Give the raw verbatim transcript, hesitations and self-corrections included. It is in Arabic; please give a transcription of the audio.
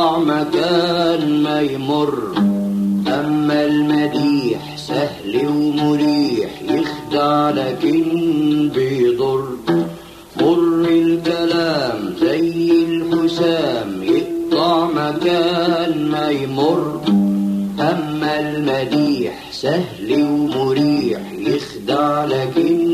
يقطع مكان ما يمر. أما المديح سهل ومريح يخدع لكن بيضر. مر الكلام زي الحسام يقطع مكان ما يمر. أما المديح سهل ومريح يخدع لكن